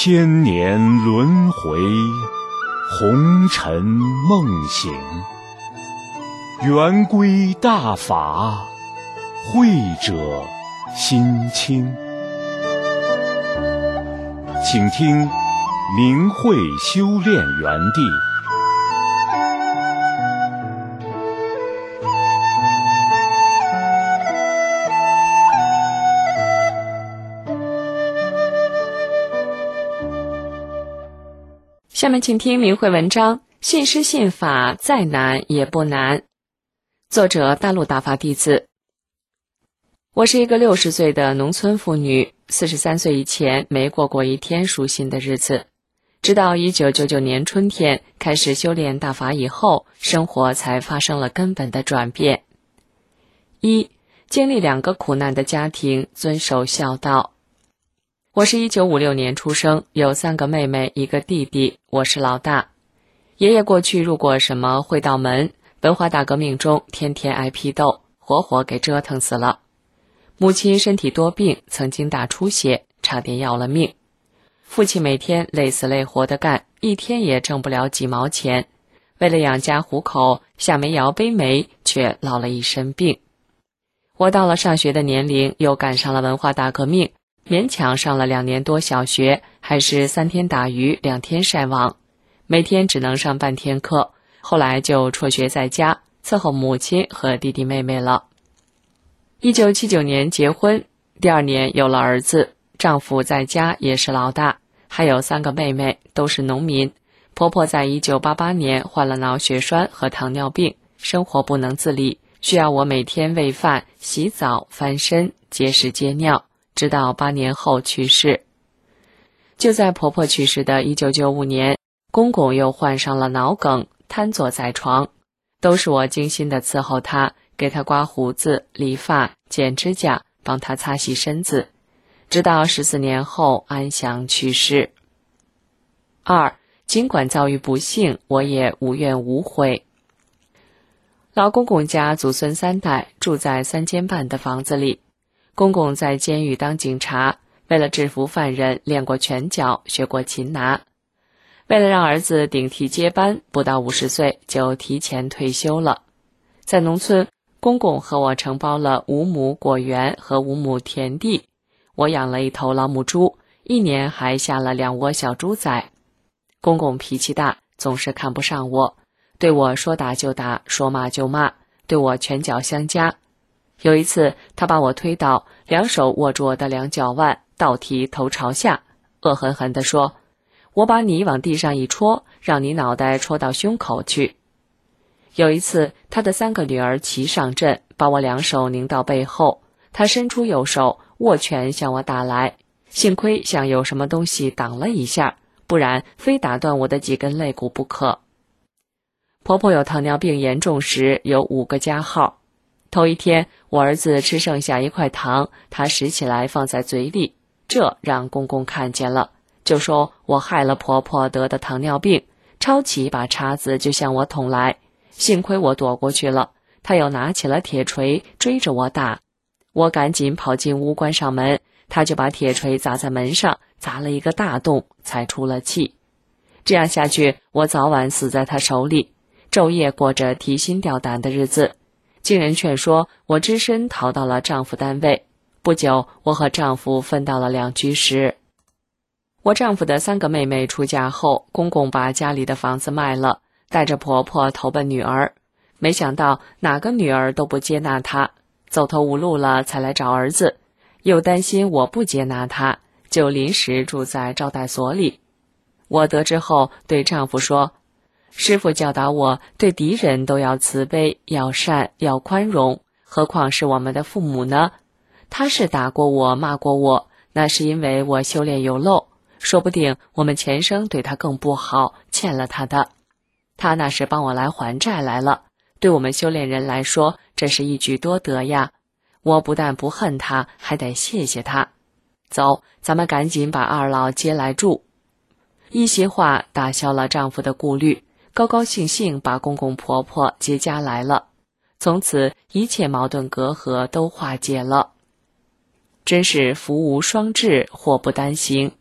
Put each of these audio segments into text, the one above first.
千年轮回，红尘梦醒，圆规大法，慧者心清。请听明慧修炼园地。 下面请听明慧文章：信师信法再难也不难。作者大陆大法弟子。我是一个60岁的农村妇女，43岁以前没过过一天舒心的日子。直到1999年春天开始修炼大法以后，生活才发生了根本的转变。一、经历2个苦难的家庭，遵守孝道。我是1956年出生，有3个妹妹1个弟弟，我是老大。爷爷过去入过什么会道门，文化大革命中天天挨批斗，活活给折腾死了。母亲身体多病，曾经大出血，差点要了命。父亲每天累死累活的干，一天也挣不了几毛钱，为了养家糊口，下煤窑背煤，却落了一身病。我到了上学的年龄，又赶上了文化大革命，勉强上了2年多小学，还是3天打鱼2天晒网，每天只能上半天课，后来就辍学在家，伺候母亲和弟弟妹妹了。1979年结婚，第2年有了儿子，丈夫在家也是老大，还有3个妹妹，都是农民。婆婆在1988年患了脑血栓和糖尿病，生活不能自理，需要我每天喂饭、洗澡、翻身、接屎接尿，直到8年后去世。就在婆婆去世的1995年，公公又患上了脑梗，瘫坐在床，都是我精心地伺候他，给他刮胡子、理发、剪指甲，帮他擦洗身子，直到14年后安详去世。2. 尽管遭遇不幸，我也无怨无悔。老公公家祖孙3代住在3间半的房子里，公公在监狱当警察，为了制服犯人练过拳脚，学过擒拿。为了让儿子顶替接班，不到50岁就提前退休了。在农村，公公和我承包了5亩果园和5亩田地，我养了1头老母猪，1年还下了2窝小猪崽。公公脾气大，总是看不上我，对我说打就打，说骂就骂，对我拳脚相加。有一次，他把我推倒，2手握住我的2脚腕，倒提头朝下，恶狠狠地说：“我把你往地上一戳，让你脑袋戳到胸口去。”有一次，他的3个女儿齐上阵，把我2手拧到背后，他伸出右手握拳向我打来，幸亏像有什么东西挡了一下，不然非打断我的几根肋骨不可。婆婆有糖尿病严重时有5个加号。头一天，我儿子吃剩下1块糖，他拾起来放在嘴里，这让公公看见了，就说我害了婆婆得的糖尿病，抄起一把叉子就向我捅来，幸亏我躲过去了，他又拿起了铁锤追着我打。我赶紧跑进屋关上门，他就把铁锤砸在门上，砸了一个大洞，才出了气。这样下去，我早晚死在他手里，昼夜过着提心吊胆的日子。经人劝说，我只身逃到了丈夫单位。不久，我和丈夫分到了2居室。我丈夫的3个妹妹出嫁后，公公把家里的房子卖了，带着婆婆投奔女儿。没想到哪个女儿都不接纳她，走投无路了才来找儿子，又担心我不接纳她，就临时住在招待所里。我得知后对丈夫说：“师父教导我对敌人都要慈悲，要善，要宽容，何况是我们的父母呢？他是打过我，骂过我，那是因为我修炼有漏，说不定我们前生对他更不好，欠了他的。他那是帮我来还债来了，对我们修炼人来说，这是一举多得呀。我不但不恨他，还得谢谢他。走，咱们赶紧把二老接来住。”一席话打消了丈夫的顾虑，高高兴兴把公公婆婆接家来了，从此一切矛盾隔阂都化解了。真是福无双至，祸不单行。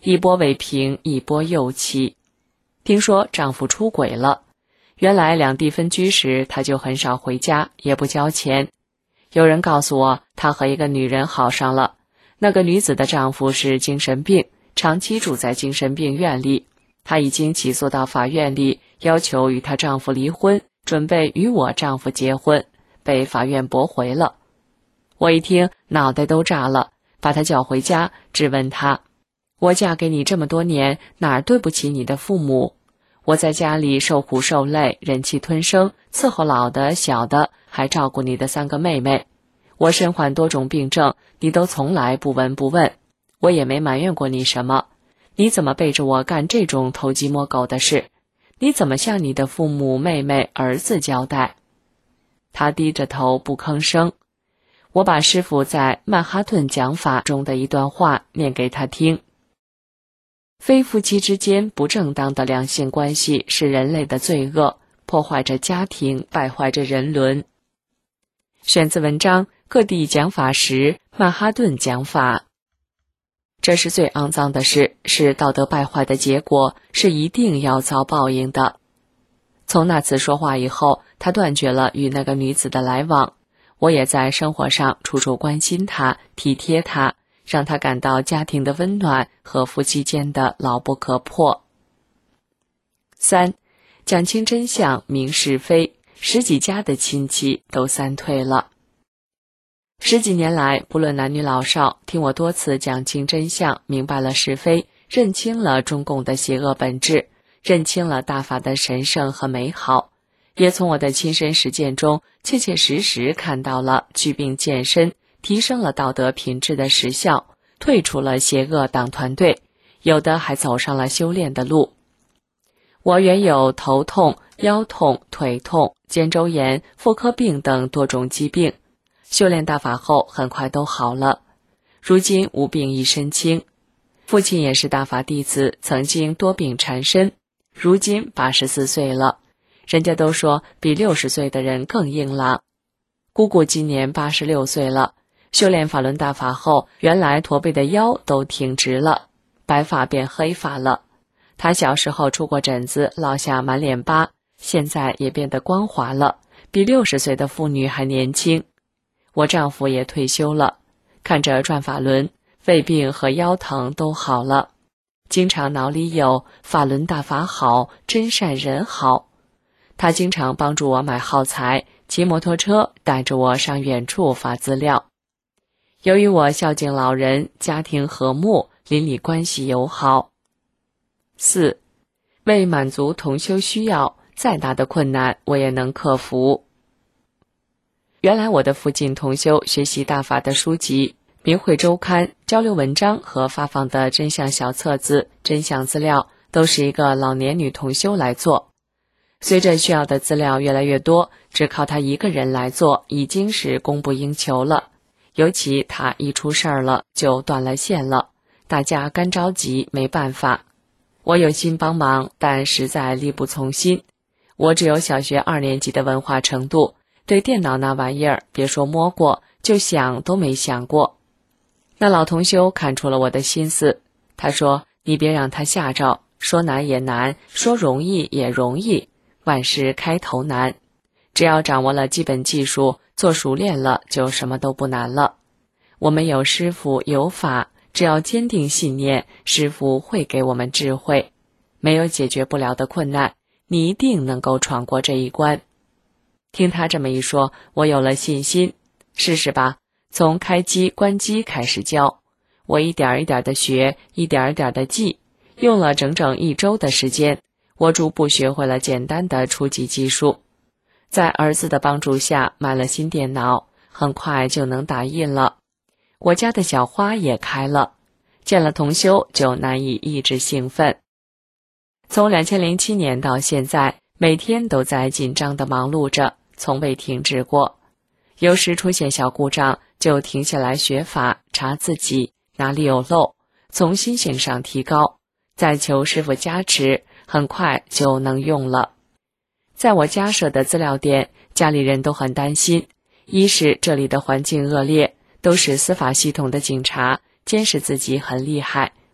一波未平，一波又起。听说丈夫出轨了，原来两地分居时他就很少回家，也不交钱。有人告诉我，他和一个女人好上了，那个女子的丈夫是精神病，长期住在精神病院里。她已经起诉到法院里，要求与她丈夫离婚，准备与我丈夫结婚，被法院驳回了。我一听脑袋都炸了，把她叫回家，质问她：我嫁给你这么多年，哪儿对不起你的父母？我在家里受苦受累，忍气吞声，伺候老的小的，还照顾你的3个妹妹。我身患多种病症，你都从来不闻不问，我也没埋怨过你什么。你怎么背着我干这种偷鸡摸狗的事？你怎么向你的父母、妹妹、儿子交代？他低着头不吭声。我把师父在曼哈顿讲法中的一段话念给他听。非夫妻之间不正当的两性关系是人类的罪恶，破坏着家庭，败坏着人伦。选自文章《各地讲法时曼哈顿讲法》。这是最肮脏的事，是道德败坏的结果，是一定要遭报应的。从那次说话以后，他断绝了与那个女子的来往。我也在生活上处处关心他，体贴他，让他感到家庭的温暖和夫妻间的牢不可破。3. 讲清真相，明是非，十几家的亲戚都散退了。10几年来，不论男女老少，听我多次讲清真相，明白了是非，认清了中共的邪恶本质，认清了大法的神圣和美好，也从我的亲身实践中切切实实看到了祛病健身，提升了道德品质的实效，退出了邪恶党团队，有的还走上了修炼的路。我原有头痛、腰痛、腿痛、肩周炎、妇科病等多种疾病，修炼大法后很快都好了，如今无病一身轻。父亲也是大法弟子，曾经多病缠身，如今84岁了，人家都说比60岁的人更硬朗。姑姑今年86岁了，修炼法轮大法后，原来驼背的腰都挺直了，白发变黑发了。她小时候出过疹子，落下满脸疤，现在也变得光滑了，比60岁的妇女还年轻。我丈夫也退休了，看着转法轮，胃病和腰疼都好了，经常脑里有法轮大法好，真善人好。他经常帮助我买耗材，骑摩托车带着我上远处发资料。由于我孝敬老人，家庭和睦，邻里关系友好。4. 为满足同修需要，再大的困难我也能克服。原来我的附近同修学习大法的书籍、明慧周刊、交流文章和发放的真相小册子、真相资料，都是一个老年女同修来做。随着需要的资料越来越多，只靠她一个人来做已经是供不应求了。尤其她一出事儿了，就断了线了，大家干着急，没办法。我有心帮忙，但实在力不从心。我只有小学2年级的文化程度，对电脑那玩意儿别说摸过，就想都没想过。那老同修看出了我的心思，他说：你别让他吓着，说难也难，说容易也容易，万事开头难。只要掌握了基本技术，做熟练了，就什么都不难了。我们有师父有法，只要坚定信念，师父会给我们智慧。没有解决不了的困难，你一定能够闯过这一关。听他这么一说，我有了信心。试试吧，从开机关机开始教，我一点一点的学，一点一点的记，用了整整1周的时间，我逐步学会了简单的初级技术。在儿子的帮助下买了新电脑，很快就能打印了。我家的小花也开了，见了同修就难以抑制兴奋。从2007年到现在，每天都在紧张地忙碌着，从未停止过。有时出现小故障，就停下来学法，查自己哪里有漏，从心性上提高，再求师父加持，很快就能用了。在我家设的资料店，家里人都很担心，一是这里的环境恶劣，都是司法系统的警察，监视自己很厉害，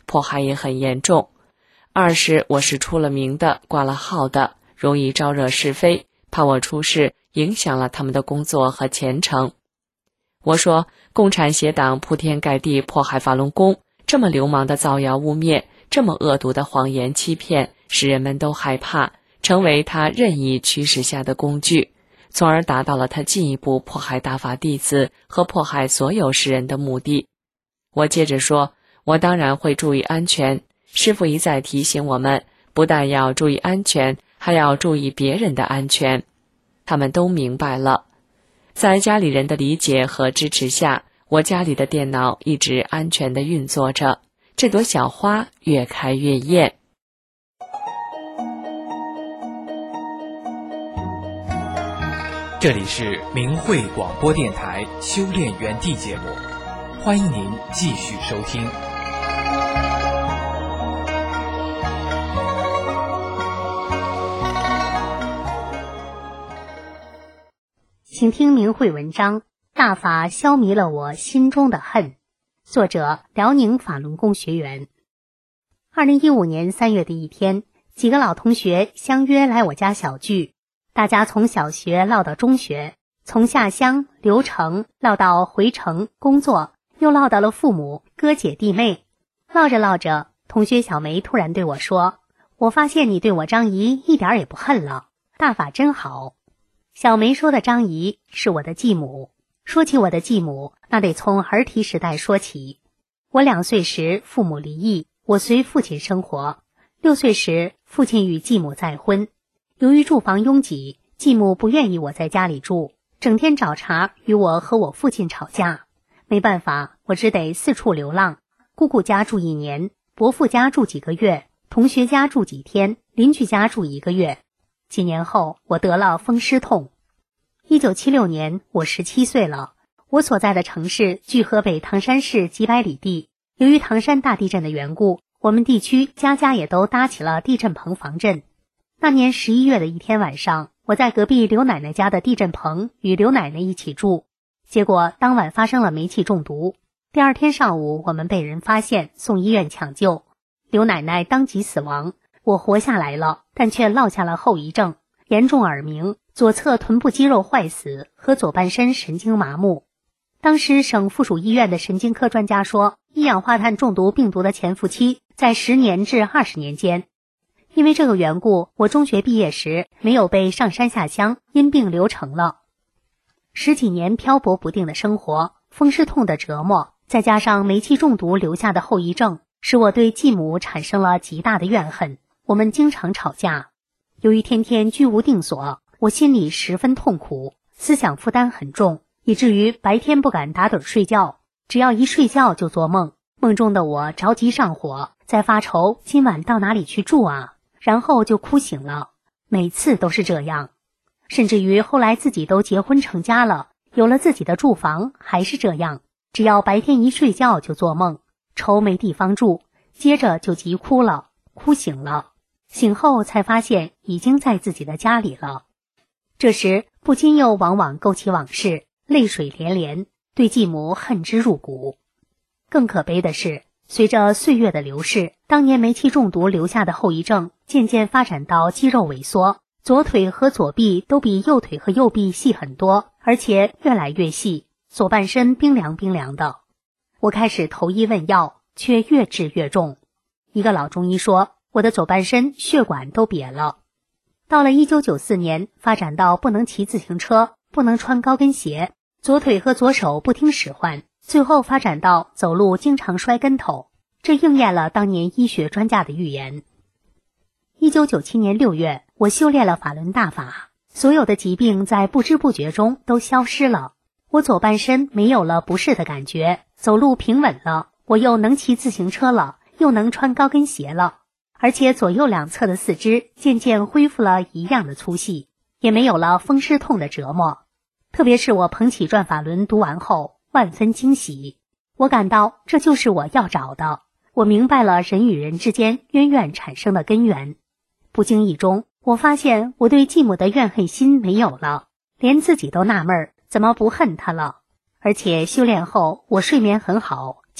迫害也很严重；二是我是出了名的、挂了号的，容易招惹是非，怕我出事影响了他们的工作和前程。我说，共产邪党铺天盖地迫害法轮功，这么流氓的造谣污蔑，这么恶毒的谎言欺骗，使人们都害怕，成为他任意驱使下的工具，从而达到了他进一步迫害大法弟子和迫害所有世人的目的。我接着说，我当然会注意安全，师父一再提醒我们，不但要注意安全，还要注意别人的安全。他们都明白了。在家里人的理解和支持下，我家里的电脑一直安全地运作着，这朵小花越开越艳。 这里是明慧广播电台修炼园地节目，欢迎您继续收听。 请听明慧文章，大法消弭了我心中的恨。作者：辽宁法轮功学员。2015年3月的一天，几个老同学相约来我家小聚，大家从小学唠到中学，从下乡刘城唠到回城工作，又唠到了父母、哥姐弟妹。唠着唠着，同学小梅突然对我说：“我发现你对我张姨一点也不恨了，大法真好。”小梅说的张姨是我的继母。说起我的继母，那得从儿提时代说起。我2岁时父母离异，我随父亲生活。6岁时父亲与继母再婚，由于住房拥挤，继母不愿意我在家里住，整天找茬与我和我父亲吵架。没办法，我只得四处流浪，姑姑家住1年，伯父家住几个月，同学家住几天，邻居家住1个月。几年后，我得了风湿痛。1976年，我17岁了。我所在的城市距河北唐山市几百里地，由于唐山大地震的缘故，我们地区家家也都搭起了地震棚防震。那年11月的一天晚上，我在隔壁刘奶奶家的地震棚与刘奶奶一起住，结果当晚发生了煤气中毒。第2天上午，我们被人发现，送医院抢救，刘奶奶当即死亡。我活下来了，但却落下了后遗症，严重耳鸣，左侧臀部肌肉坏死和左半身神经麻木。当时省附属医院的神经科专家说，一氧化碳中毒病毒的潜伏期在10年至20年间。因为这个缘故，我中学毕业时没有被上山下乡，因病留城了。10几年漂泊不定的生活，风湿痛的折磨，再加上煤气中毒留下的后遗症，使我对继母产生了极大的怨恨。我们经常吵架，由于天天居无定所，我心里十分痛苦，思想负担很重，以至于白天不敢打盹睡觉，只要一睡觉就做梦，梦中的我着急上火，在发愁今晚到哪里去住啊，然后就哭醒了，每次都是这样。甚至于后来自己都结婚成家了，有了自己的住房，还是这样，只要白天一睡觉就做梦，愁没地方住，接着就急哭了，哭醒了，醒后才发现已经在自己的家里了。这时不禁又往往勾起往事，泪水连连，对继母恨之入骨。更可悲的是，随着岁月的流逝，当年煤气中毒留下的后遗症渐渐发展到肌肉萎缩，左腿和左臂都比右腿和右臂细很多，而且越来越细，左半身冰凉冰凉的。我开始投医问药，却越治越重。一个老中医说，我的左半身血管都瘪了。到了1994年，发展到不能骑自行车，不能穿高跟鞋，左腿和左手不听使唤，最后发展到走路经常摔跟头。这应验了当年医学专家的预言。1997年6月，我修炼了法轮大法，所有的疾病在不知不觉中都消失了。我左半身没有了不适的感觉，走路平稳了，我又能骑自行车了，又能穿高跟鞋了，而且左右两侧的四肢渐渐恢复了一样的粗细，也没有了风湿痛的折磨。特别是我《彭启传法轮》读完后，万分惊喜，我感到这就是我要找的。我明白了人与人之间冤怨产生的根源。不经意中，我发现我对继母的怨恨心没有了，连自己都纳闷怎么不恨她了。而且修炼后，我睡眠很好，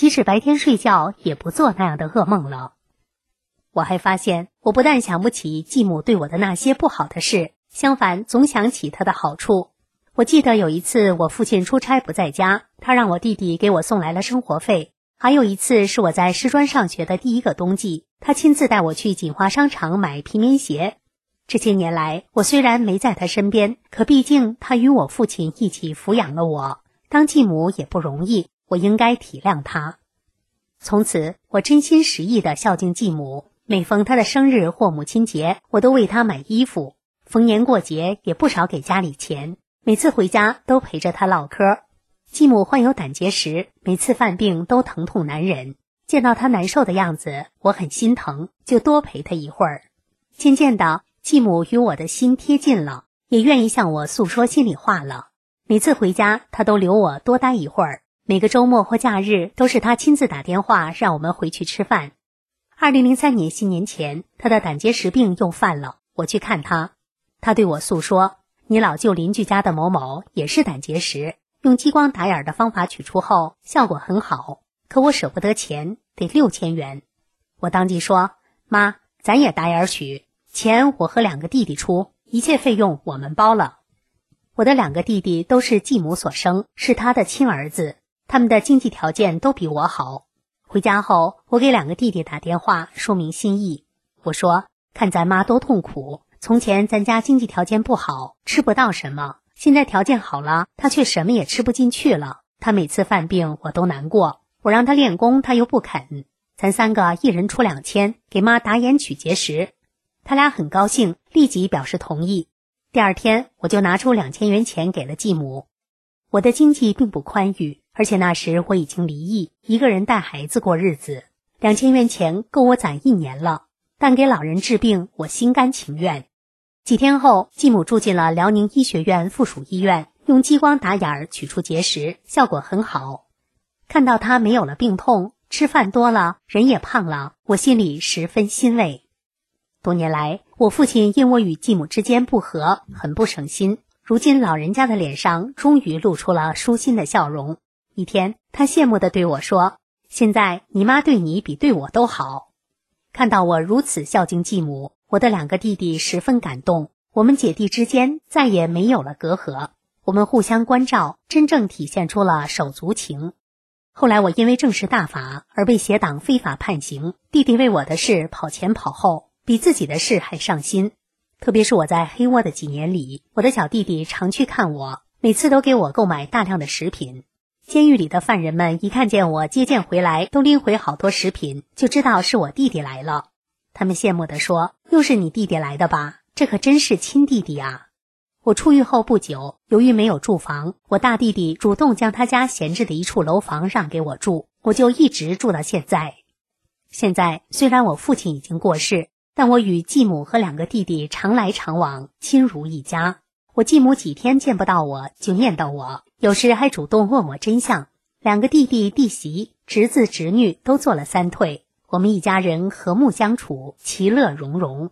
即使白天睡觉也不做那样的噩梦了。我还发现，我不但想不起继母对我的那些不好的事，相反总想起他的好处。我记得有一次我父亲出差不在家，他让我弟弟给我送来了生活费。还有一次是我在师专上学的第一个冬季，他亲自带我去锦华商场买皮棉鞋。这些年来，我虽然没在他身边，可毕竟他与我父亲一起抚养了我，当继母也不容易，我应该体谅他。从此，我真心实意地孝敬继母，每逢她的生日或母亲节，我都为她买衣服，逢年过节也不少给家里钱，每次回家都陪着她唠嗑。继母患有胆结石，每次犯病都疼痛难忍，见到她难受的样子，我很心疼，就多陪她一会儿。渐渐的，继母与我的心贴近了，也愿意向我诉说心里话了。每次回家，她都留我多待一会儿，每个周末或假日都是她亲自打电话让我们回去吃饭。2003年新年前，她的胆结石病又犯了，我去看她，她对我诉说，你老舅邻居家的某某也是胆结石，用激光打眼的方法取出后效果很好，可我舍不得钱，得6000元。我当即说，妈，咱也打眼取，钱我和2个弟弟出，一切费用我们包了。我的2个弟弟都是继母所生，是他的亲儿子，他们的经济条件都比我好。回家后，我给2个弟弟打电话说明心意，我说，看咱妈多痛苦，从前咱家经济条件不好，吃不到什么，现在条件好了，她却什么也吃不进去了。她每次犯病我都难过，我让她练功她又不肯，咱3个一人出2000给妈打眼取结石。他俩很高兴，立即表示同意。第二天我就拿出2000元钱给了继母。我的经济并不宽裕，而且那时我已经离异，一个人带孩子过日子，2000元钱够我攒1年了，但给老人治病我心甘情愿。几天后，继母住进了辽宁医学院附属医院，用激光打眼取出结石，效果很好。看到她没有了病痛，吃饭多了，人也胖了，我心里十分欣慰。多年来，我父亲因我与继母之间不和，很不省心。如今老人家的脸上终于露出了舒心的笑容。一天，他羡慕地对我说，现在你妈对你比对我都好。看到我如此孝敬继母，我的2个弟弟十分感动，我们姐弟之间再也没有了隔阂，我们互相关照，真正体现出了手足情。后来我因为正式大法而被邪党非法判刑，弟弟为我的事跑前跑后，比自己的事还上心。特别是我在黑窝的几年里，我的小弟弟常去看我，每次都给我购买大量的食品。监狱里的犯人们一看见我接见回来，都拎回好多食品，就知道是我弟弟来了。他们羡慕地说，又是你弟弟来的吧，这可真是亲弟弟啊。我出狱后不久，由于没有住房，我大弟弟主动将他家闲置的一处楼房让给我住，我就一直住到现在。现在虽然我父亲已经过世，但我与继母和2个弟弟常来常往，亲如一家。我继母几天见不到我就念叨我，有时还主动问我真相。2个弟弟弟媳、侄子侄女都做了3退，我们一家人和睦相处，其乐融融。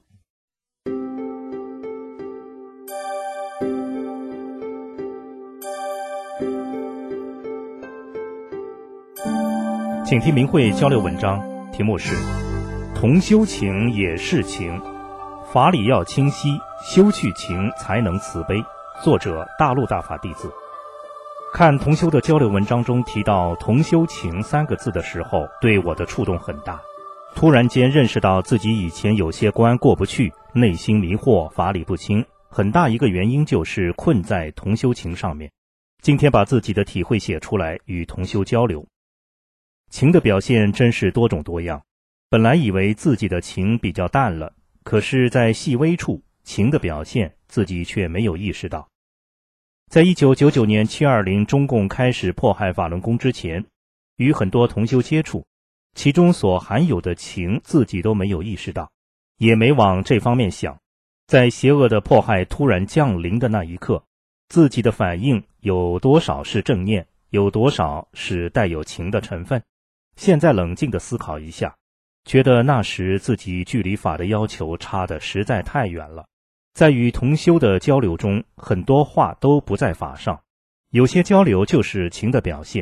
请听明慧交流文章，题目是同修情也是情，法理要清晰，修去情才能慈悲。作者大陆大法弟子。看同修的交流文章中提到同修情3个字的时候，对我的触动很大。突然间认识到自己以前有些关过不去，内心迷惑，法理不清，很大一个原因就是困在同修情上面。今天把自己的体会写出来，与同修交流。情的表现真是多种多样，本来以为自己的情比较淡了，可是在细微处，情的表现自己却没有意识到。在1999年720中共开始迫害法轮功之前，与很多同修接触，其中所含有的情自己都没有意识到，也没往这方面想。在邪恶的迫害突然降临的那一刻，自己的反应有多少是正念，有多少是带有情的成分。现在冷静地思考一下，觉得那时自己距离法的要求差得实在太远了。在与同修的交流中，很多话都不在法上，有些交流就是情的表现，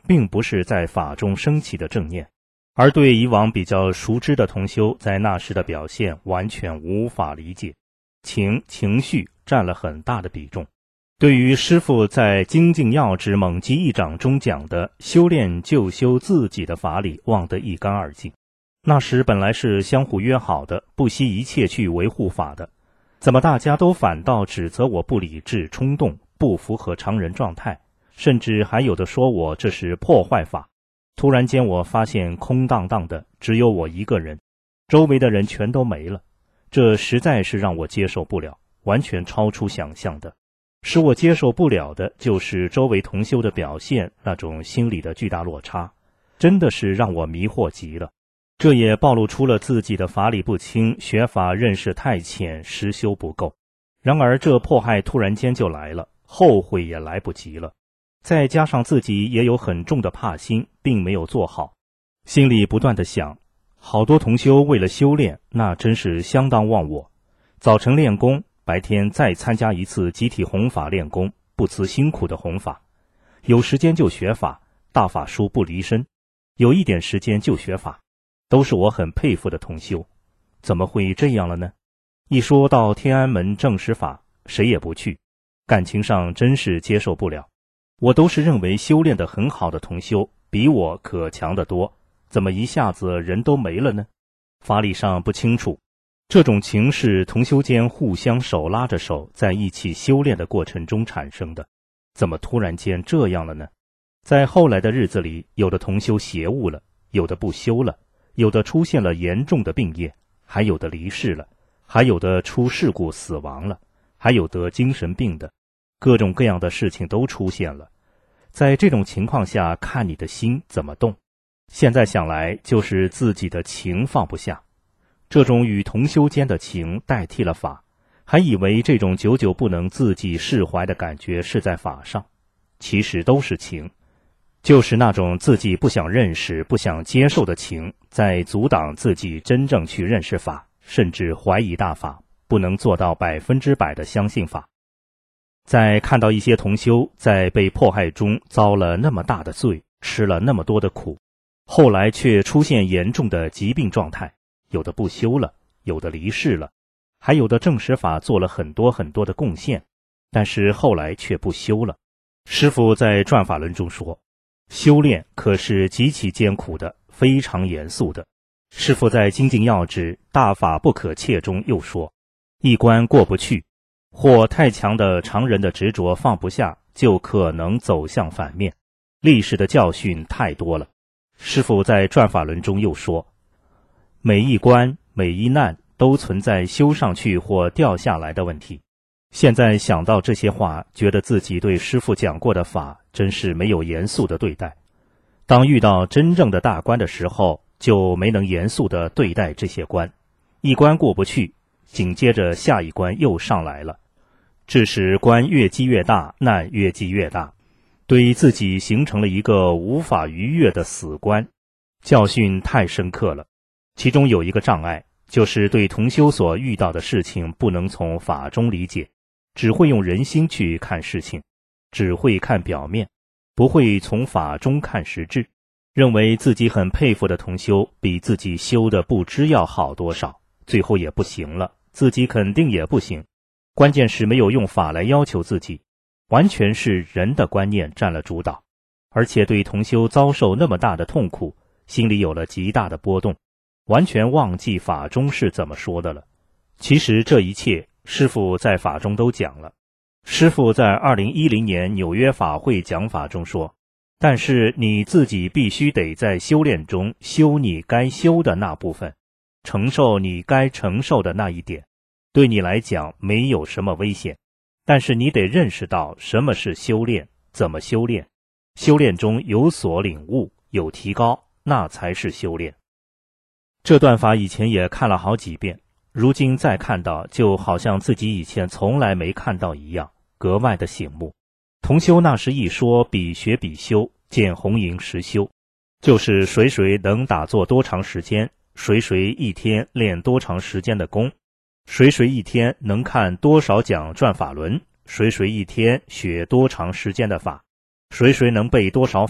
并不是在法中升起的正念，而对以往比较熟知的同修在那时的表现完全无法理解，情绪占了很大的比重。对于师父在精进要旨猛击一掌中讲的修炼就修自己的法理忘得一干二净。那时本来是相互约好的，不惜一切去维护法的，怎么大家都反倒指责我不理智冲动，不符合常人状态，甚至还有的说我这是破坏法。突然间我发现空荡荡的，只有我一个人，周围的人全都没了，这实在是让我接受不了，完全超出想象的。使我接受不了的就是周围同修的表现，那种心理的巨大落差，真的是让我迷惑极了。这也暴露出了自己的法理不清，学法认识太浅，实修不够。然而这迫害突然间就来了，后悔也来不及了。再加上自己也有很重的怕心，并没有做好，心里不断地想，好多同修为了修炼，那真是相当忘我。早晨练功，白天再参加一次集体弘法练功，不辞辛苦的弘法。有时间就学法，大法书不离身，有一点时间就学法，都是我很佩服的同修。怎么会这样了呢？一说到天安门正实法，谁也不去，感情上真是接受不了。我都是认为修炼得很好的同修，比我可强得多，怎么一下子人都没了呢？法理上不清楚。这种情是同修间互相手拉着手在一起修炼的过程中产生的，怎么突然间这样了呢？在后来的日子里，有的同修邪悟了，有的不修了，有的出现了严重的病业，还有的离世了，还有的出事故死亡了，还有得精神病的，各种各样的事情都出现了。在这种情况下，看你的心怎么动。现在想来，就是自己的情放不下。这种与同修间的情代替了法，还以为这种久久不能自己释怀的感觉是在法上，其实都是情，就是那种自己不想认识、不想接受的情，在阻挡自己真正去认识法，甚至怀疑大法，不能做到100%的相信法。在看到一些同修在被迫害中遭了那么大的罪，吃了那么多的苦，后来却出现严重的疾病状态，有的不修了，有的离世了，还有的正实法做了很多很多的贡献，但是后来却不修了。师父在转法轮中说，修炼可是极其艰苦的，非常严肃的。师父在精进要旨大法不可切中又说，一关过不去，或太强的常人的执着放不下，就可能走向反面。历史的教训太多了。师父在转法轮中又说，每一关每一难都存在修上去或掉下来的问题。现在想到这些话，觉得自己对师父讲过的法真是没有严肃的对待。当遇到真正的大关的时候，就没能严肃地对待这些关，一关过不去，紧接着下一关又上来了，致使关越积越大，难越积越大，对自己形成了一个无法逾越的死关，教训太深刻了。其中有一个障碍，就是对同修所遇到的事情不能从法中理解，只会用人心去看事情，只会看表面，不会从法中看实质，认为自己很佩服的同修比自己修的不知要好多少，最后也不行了，自己肯定也不行。关键是没有用法来要求自己，完全是人的观念占了主导，而且对同修遭受那么大的痛苦，心里有了极大的波动，完全忘记法中是怎么说的了。其实这一切师父在法中都讲了。师父在2010年纽约法会讲法中说，但是你自己必须得在修炼中修你该修的那部分，承受你该承受的那一点，对你来讲没有什么危险，但是你得认识到什么是修炼，怎么修炼，修炼中有所领悟，有提高，那才是修炼。这段法以前也看了好几遍，如今再看到，就好像自己以前从来没看到一样，格外的醒目。同修那时一说比学比修，见红营实修，就是谁能打坐多长时间，谁一天练多长时间的功，谁一天能看多少讲转法轮，谁一天学多长时间的法，谁能背多少法，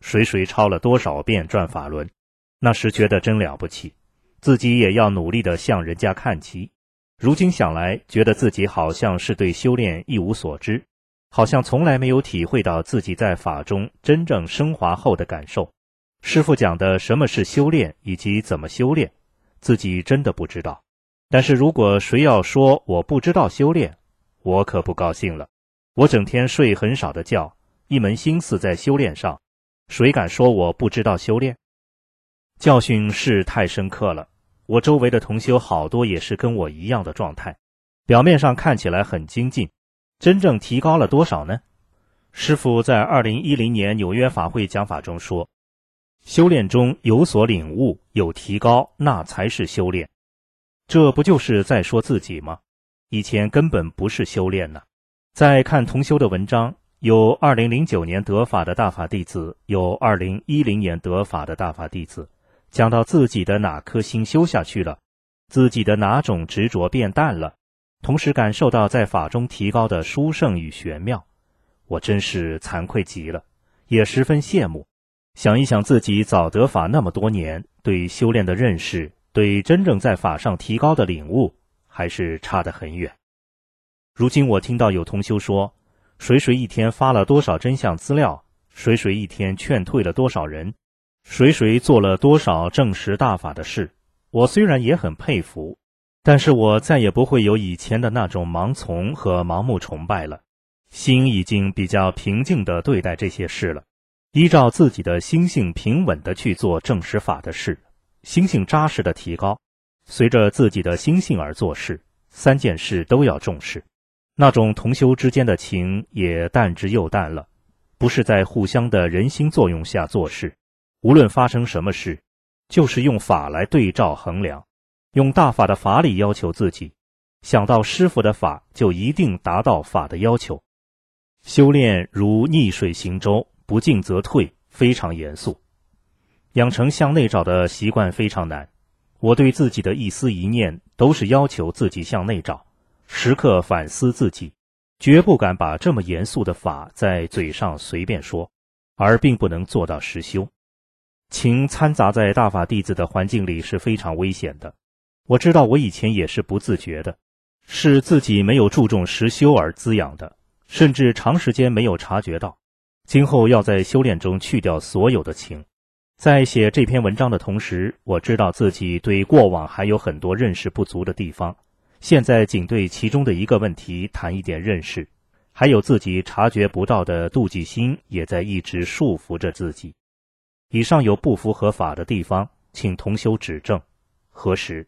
谁抄了多少遍转法轮，那时觉得真了不起，自己也要努力地向人家看齐。如今想来，觉得自己好像是对修炼一无所知，好像从来没有体会到自己在法中真正升华后的感受。师父讲的什么是修炼以及怎么修炼，自己真的不知道。但是如果谁要说我不知道修炼，我可不高兴了。我整天睡很少的觉，一门心思在修炼上，谁敢说我不知道修炼？教训是太深刻了，我周围的同修好多也是跟我一样的状态，表面上看起来很精进，真正提高了多少呢？师父在2010年纽约法会讲法中说，修炼中有所领悟，有提高，那才是修炼。这不就是在说自己吗？以前根本不是修炼呢。在看同修的文章，有2009年得法的大法弟子，有2010年得法的大法弟子，讲到自己的哪颗心修下去了，自己的哪种执着变淡了，同时感受到在法中提高的殊胜与玄妙，我真是惭愧极了，也十分羡慕。想一想自己早得法那么多年，对修炼的认识，对真正在法上提高的领悟，还是差得很远。如今我听到有同修说，谁一天发了多少真相资料，谁一天劝退了多少人，谁做了多少证实大法的事，我虽然也很佩服，但是我再也不会有以前的那种盲从和盲目崇拜了，心已经比较平静地对待这些事了，依照自己的心性平稳地去做证实法的事，心性扎实地提高，随着自己的心性而做事，3件事都要重视。那种同修之间的情也淡之又淡了，不是在互相的人心作用下做事，无论发生什么事，就是用法来对照衡量，用大法的法理要求自己，想到师父的法就一定达到法的要求。修炼如逆水行舟，不进则退，非常严肃。养成向内找的习惯非常难，我对自己的一思一念都是要求自己向内找，时刻反思自己，绝不敢把这么严肃的法在嘴上随便说，而并不能做到实修。情掺杂在大法弟子的环境里是非常危险的，我知道我以前也是不自觉的，是自己没有注重实修而滋养的，甚至长时间没有察觉到。今后要在修炼中去掉所有的情。在写这篇文章的同时，我知道自己对过往还有很多认识不足的地方，现在仅对其中的一个问题谈一点认识，还有自己察觉不到的妒忌心也在一直束缚着自己。以上有不符合法的地方，请同修指正。何时？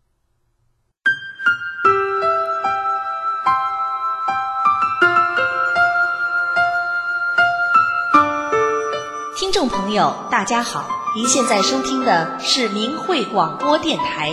听众朋友大家好，您现在收听的是明慧广播电台。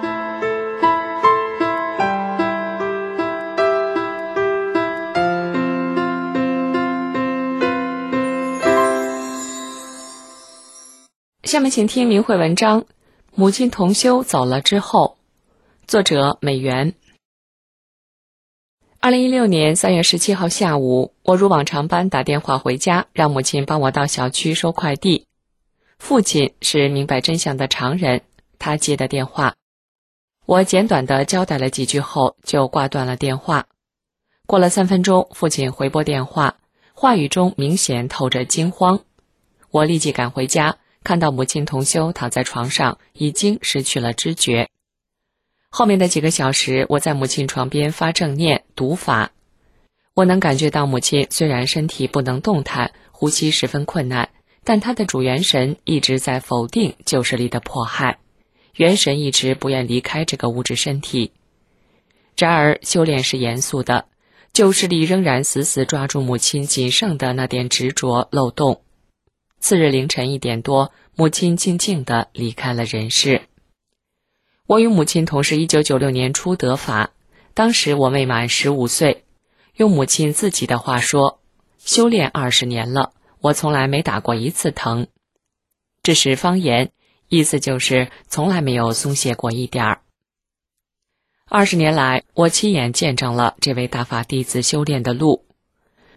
下面请听明慧文章《母亲同修走了之后》，作者美元。2016年3月17号下午，我如往常般打电话回家，让母亲帮我到小区收快递。父亲是明白真相的常人，他接的电话。我简短地交代了几句后，就挂断了电话。过了3分钟，父亲回拨电话，话语中明显透着惊慌。我立即赶回家，看到母亲同修躺在床上，已经失去了知觉。后面的几个小时，我在母亲床边发正念读法。我能感觉到母亲虽然身体不能动弹，呼吸十分困难，但她的主元神一直在否定旧势力的迫害，元神一直不愿离开这个物质身体。然而修炼是严肃的，旧势力仍然死死抓住母亲仅剩的那点执着漏洞。次日凌晨1点多，母亲静静地离开了人世。我与母亲同是1996年初得法，当时我未满15岁。用母亲自己的话说，修炼20年了，我从来没打过一次疼。这是方言，意思就是从来没有松懈过一点儿。20年来，我亲眼见证了这位大法弟子修炼的路。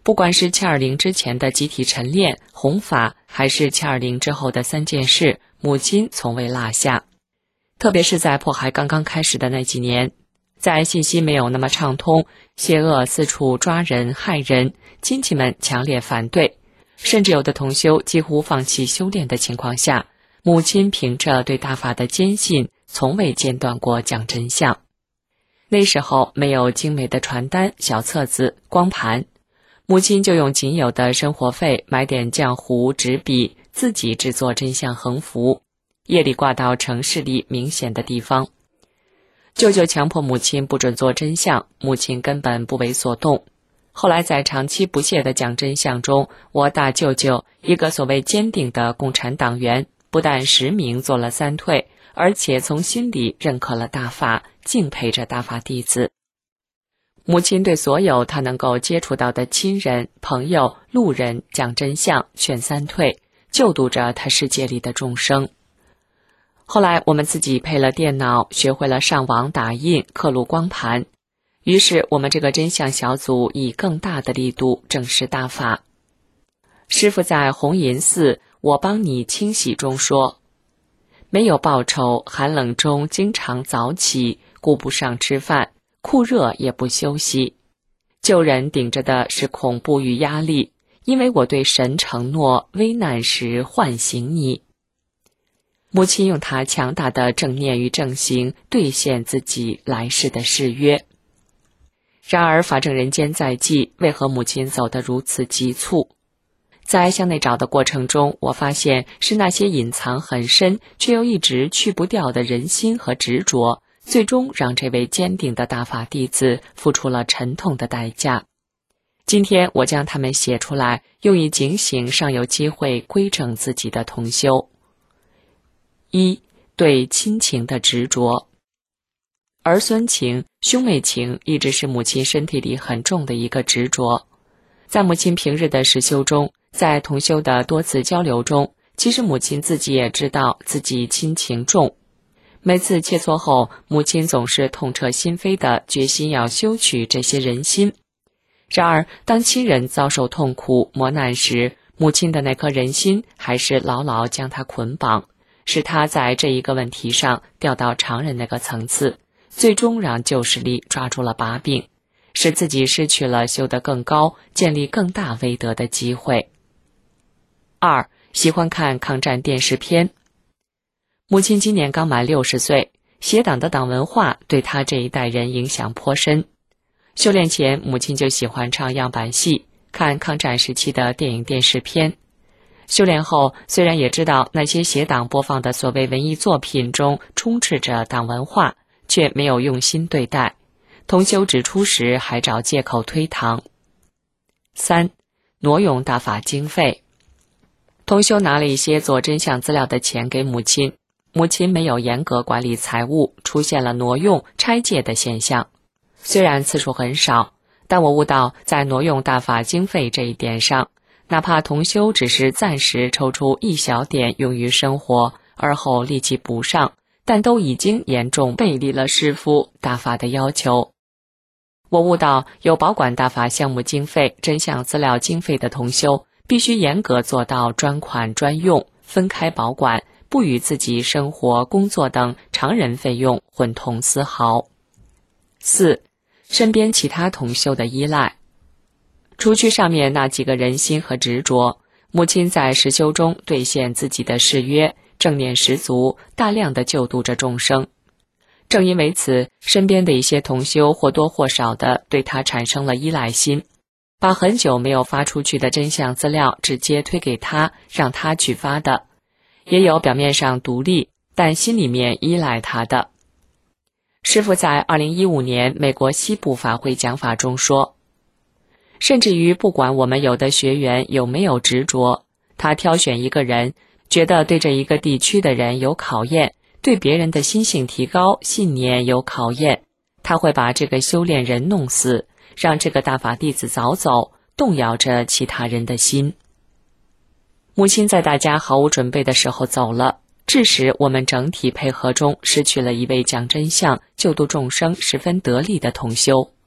不管是720之前的集体晨练、弘法，还是720之后的3件事，母亲从未落下。特别是在迫害刚刚开始的那几年，在信息没有那么畅通，邪恶四处抓人害人，亲戚们强烈反对，甚至有的同修几乎放弃修炼的情况下，母亲凭着对大法的坚信，从未间断过讲真相。那时候没有精美的传单、小册子、光盘，母亲就用仅有的生活费买点浆糊、纸笔，自己制作真相横幅，夜里挂到城市里明显的地方。舅舅强迫母亲不准做真相，母亲根本不为所动。后来在长期不懈的讲真相中，我大舅舅，一个所谓坚定的共产党员，不但实名做了3退，而且从心里认可了大法，敬佩着大法弟子。母亲对所有他能够接触到的亲人、朋友、路人讲真相，劝3退，救度着他世界里的众生。后来我们自己配了电脑，学会了上网打印、刻录光盘，于是我们这个真相小组以更大的力度正视大法。师父在红银寺我帮你清洗中说，没有报酬，寒冷中经常早起，顾不上吃饭，酷热也不休息。救人顶着的是恐怖与压力，因为我对神承诺，危难时唤醒你。母亲用她强大的正念与正行兑现自己来世的誓约。然而法证人间在即，为何母亲走得如此急促？在向内找的过程中，我发现是那些隐藏很深却又一直去不掉的人心和执着，最终让这位坚定的大法弟子付出了沉痛的代价。今天我将它们写出来，用以警醒尚有机会归正自己的同修。1. 对亲情的执着。儿孙情、兄妹情一直是母亲身体里很重的一个执着。在母亲平日的实修中，在同修的多次交流中，其实母亲自己也知道自己亲情重。每次切磋后，母亲总是痛彻心扉的决心要修取这些人心。然而当亲人遭受痛苦磨难时，母亲的那颗人心还是牢牢将她捆绑，使她在这一个问题上掉到常人那个层次，最终让旧势力抓住了把柄，使自己失去了修得更高、建立更大威德的机会。2. 喜欢看抗战电视片。母亲今年刚满60岁，邪党的党文化对她这一代人影响颇深。修炼前，母亲就喜欢唱样板戏，看抗战时期的电影电视片。修炼后，虽然也知道那些邪党播放的所谓文艺作品中充斥着党文化，却没有用心对待。同修指出时还找借口推搪。3. 挪用大法经费。同修拿了一些做真相资料的钱给母亲，母亲没有严格管理财物，出现了挪用、拆借的现象。虽然次数很少，但我悟到在挪用大法经费这一点上，哪怕同修只是暂时抽出一小点用于生活，而后立即补上，但都已经严重背离了师父大法的要求。我悟到有保管大法项目经费、真相资料经费的同修，必须严格做到专款专用，分开保管，不与自己生活、工作等常人费用混同丝毫。4. 身边其他同修的依赖。除去上面那几个人心和执着，母亲在实修中兑现自己的誓约，正念十足，大量的救度着众生。正因为此，身边的一些同修或多或少的对他产生了依赖心，把很久没有发出去的真相资料直接推给他，让他去发的。也有表面上独立，但心里面依赖他的。师父在2015年美国西部法会讲法中说，甚至于不管我们有的学员有没有执着，他挑选一个人，觉得对这一个地区的人有考验，对别人的心性提高、信念有考验，他会把这个修炼人弄死，让这个大法弟子早走，动摇着其他人的心。母亲在大家毫无准备的时候走了，致使我们整体配合中失去了一位讲真相、救度众生十分得力的同修。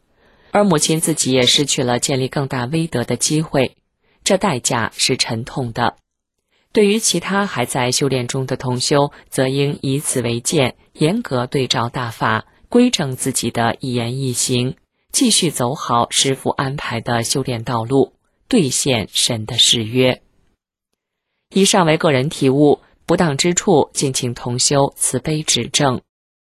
而母亲自己也失去了建立更大威德的机会，这代价是沉痛的。对于其他还在修炼中的同修，则应以此为鉴，严格对照大法，规正自己的一言一行，继续走好师父安排的修炼道路，兑现神的誓约。以上为个人体悟，不当之处，敬请同修慈悲指正。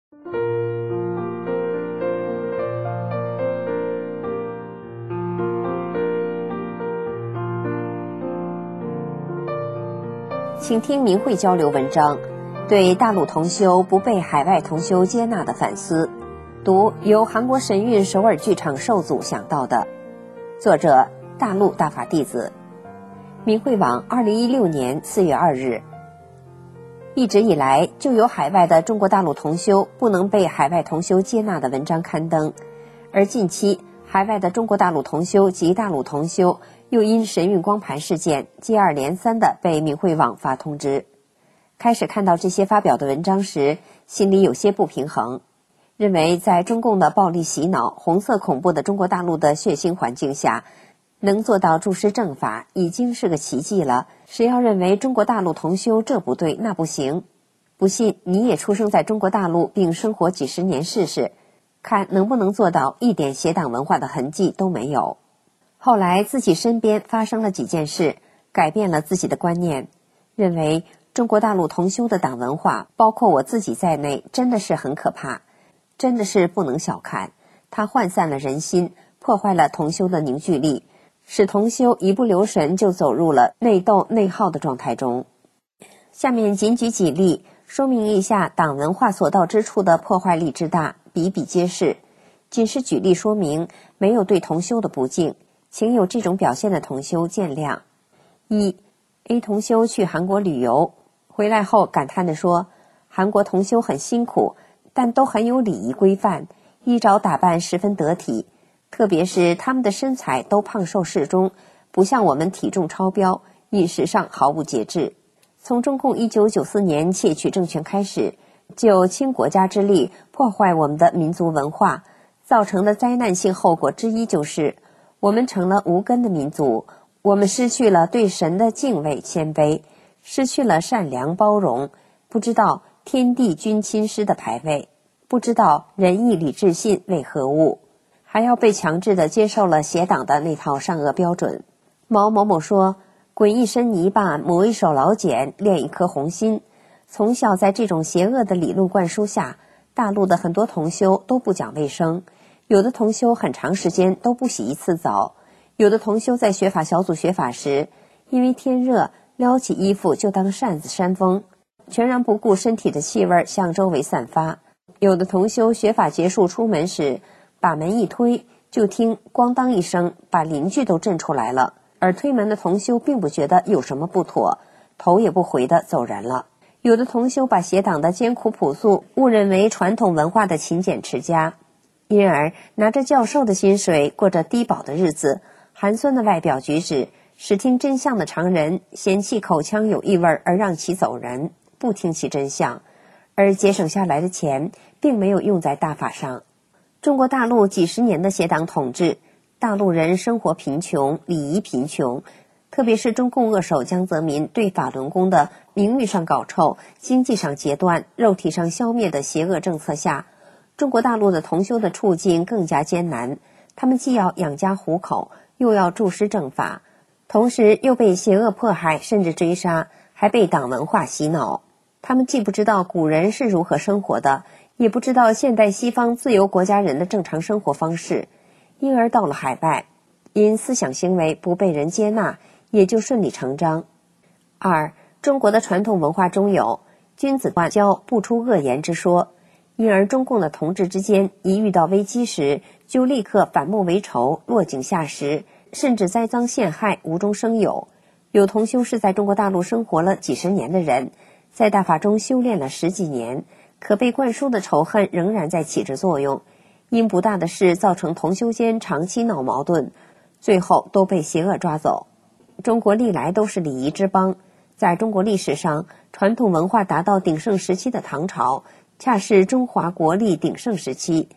请听明慧交流文章，对大陆同修不被海外同修接纳的反思，读由韩国神韵首尔剧场受组想到的，作者大陆大法弟子，明慧网2016年4月2日。一直以来就有海外的中国大陆同修不能被海外同修接纳的文章刊登，而近期海外的中国大陆同修及大陆同修又因神韵光盘事件接二连三地被明慧网发通知。开始看到这些发表的文章时，心里有些不平衡，认为在中共的暴力洗脑、红色恐怖的中国大陆的血腥环境下，能做到注师正法已经是个奇迹了。谁要认为中国大陆同修这不对那不行，不信你也出生在中国大陆并生活几十年试试，看能不能做到一点邪党文化的痕迹都没有。后来自己身边发生了几件事，改变了自己的观念，认为中国大陆同修的党文化，包括我自己在内，真的是很可怕，真的是不能小看。它涣散了人心，破坏了同修的凝聚力，使同修一不留神就走入了内斗内耗的状态中。下面仅举几例，说明一下党文化所到之处的破坏力之大，比比皆是。仅是举例说明，没有对同修的不敬，请有这种表现的同修见谅。A 同修去韩国旅游，回来后感叹地说，韩国同修很辛苦，但都很有礼仪规范，衣着打扮十分得体，特别是他们的身材都胖瘦适中，不像我们体重超标，饮食上毫无节制。从中共1994年窃取政权开始，就倾国家之力破坏我们的民族文化，造成的灾难性后果之一就是我们成了无根的民族，我们失去了对神的敬畏谦卑，失去了善良包容，不知道天地君亲师的排位，不知道仁义礼智信为何物，还要被强制地接受了邪党的那套善恶标准。毛某某说，滚一身泥巴，抹一手老茧，练一颗红心。从小在这种邪恶的理论灌输下，大陆的很多同修都不讲卫生，有的同修很长时间都不洗一次澡，有的同修在学法小组学法时，因为天热撩起衣服就当扇子扇风，全然不顾身体的气味向周围散发。有的同修学法结束出门时，把门一推，就听咣当一声，把邻居都震出来了，而推门的同修并不觉得有什么不妥，头也不回地走人了。有的同修把邪党的艰苦朴素误认为传统文化的勤俭持家，因而拿着教授的薪水过着低保的日子，寒酸的外表举止使听真相的常人嫌弃口腔有异味而让其走人，不听其真相，而节省下来的钱并没有用在大法上。中国大陆几十年的邪党统治，大陆人生活贫穷，礼仪贫穷，特别是中共恶手江泽民对法轮功的名誉上搞臭，经济上截断，肉体上消灭的邪恶政策下，中国大陆的同修的处境更加艰难，他们既要养家糊口，又要注师正法，同时又被邪恶迫害甚至追杀，还被党文化洗脑。他们既不知道古人是如何生活的，也不知道现代西方自由国家人的正常生活方式，因而到了海外，因思想行为不被人接纳，也就顺理成章。中国的传统文化中有君子断交不出恶言之说，因而中共的同志之间一遇到危机时，就立刻反目为仇，落井下石，甚至栽赃陷害，无中生有。有同修是在中国大陆生活了几十年的人，在大法中修炼了10几年，可被灌输的仇恨仍然在起着作用，因不大的事造成同修间长期闹矛盾，最后都被邪恶抓走。中国历来都是礼仪之邦，在中国历史上，传统文化达到鼎盛时期的唐朝，恰是中华国力鼎盛时期。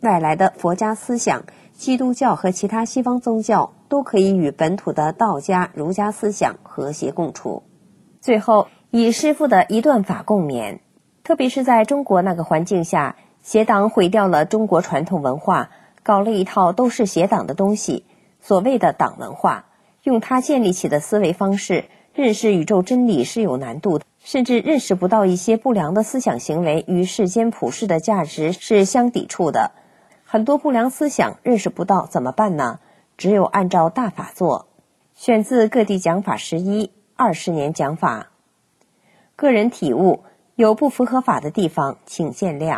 外来的佛家思想、基督教和其他西方宗教都可以与本土的道家、儒家思想和谐共处。最后，以师父的一段法共勉，特别是在中国那个环境下，邪党毁掉了中国传统文化，搞了一套都是邪党的东西，所谓的党文化，用它建立起的思维方式，认识宇宙真理是有难度的，甚至认识不到一些不良的思想行为与世间普世的价值是相抵触的。很多不良思想认识不到怎么办呢？只有按照大法做。选自各地讲法11 20年讲法。个人体悟，有不符合法的地方，请见谅。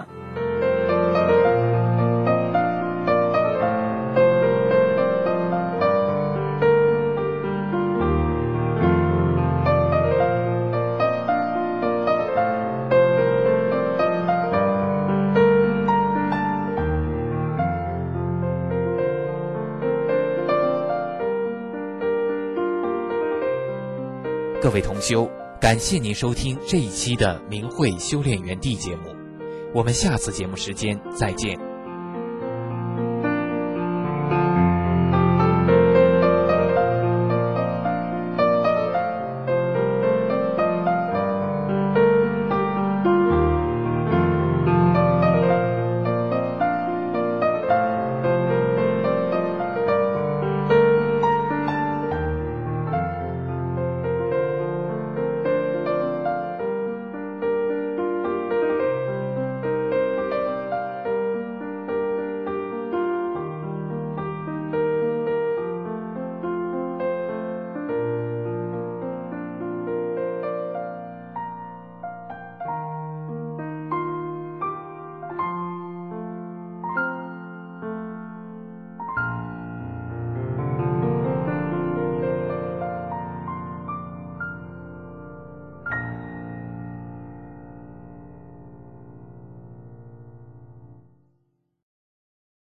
各位同修，感谢您收听这一期的明慧修炼园地节目，我们下次节目时间再见。